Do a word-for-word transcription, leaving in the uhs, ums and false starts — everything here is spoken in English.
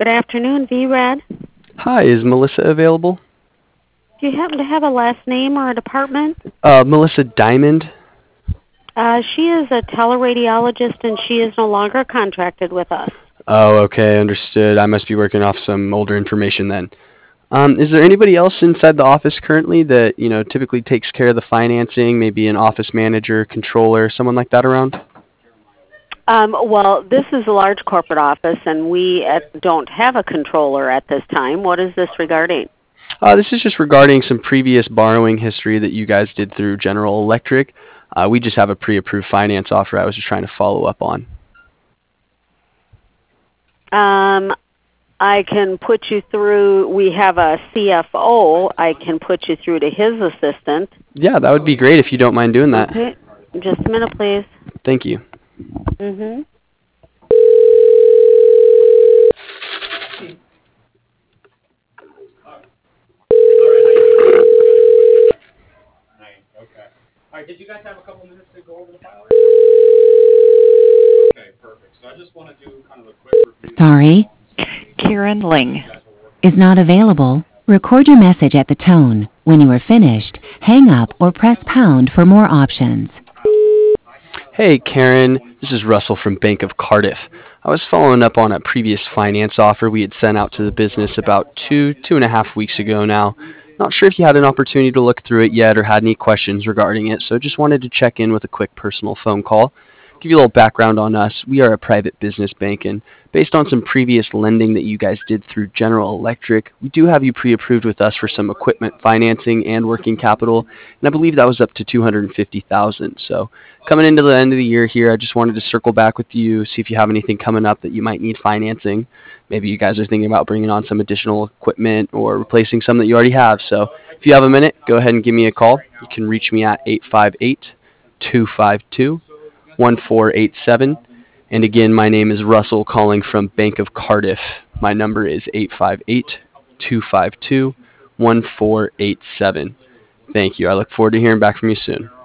Good afternoon, V-Red. Hi, is Melissa available? Do you happen to have a last name or a department? Uh, Melissa Diamond. Uh, she is a teleradiologist, and she is no longer contracted with us. Oh, okay, understood. I must be working off some older information then. Um, is there anybody else inside the office currently that, you know, typically takes care of the financing, maybe an office manager, controller, someone like that around? Um, well, this is a large corporate office, and we at, don't have a controller at this time. What is this regarding? Uh, this is just regarding some previous borrowing history that you guys did through General Electric. Uh, we just have a pre-approved finance offer I was just trying to follow up on. Um, I can put you through. We have a C F O. I can put you through to his assistant. Yeah, that would be great if you don't mind doing that. Okay. Just a minute, please. Thank you. Mm-hmm. All right, did you guys have a couple minutes to go over the file? Okay, perfect. So I just want to do kind of a quick review. Sorry, Karen Ling is not available. Record your message at the tone. When you are finished, hang up or press pound for more options. Hey, Karen. This is Russell from Bank of Cardiff. I was following up on a previous finance offer we had sent out to the business about two, two and a half weeks ago now. Not sure if you had an opportunity to look through it yet or had any questions regarding it, so just wanted to check in with a quick personal phone call. Give you a little background on us. We are a private business bank, and based on some previous lending that you guys did through General Electric, we do have you pre-approved with us for some equipment financing and working capital, and I believe that was up to two hundred fifty thousand dollars. So coming into the end of the year here, I just wanted to circle back with you, see if you have anything coming up that you might need financing. Maybe you guys are thinking about bringing on some additional equipment or replacing some that you already have. So if you have a minute, go ahead and give me a call. You can reach me at eight five eight, two five two, one four eight seven. And again, my name is Russell calling from Bank of Cardiff. My number is eight five eight, two five two, one four eight seven. Thank you. I look forward to hearing back from you soon.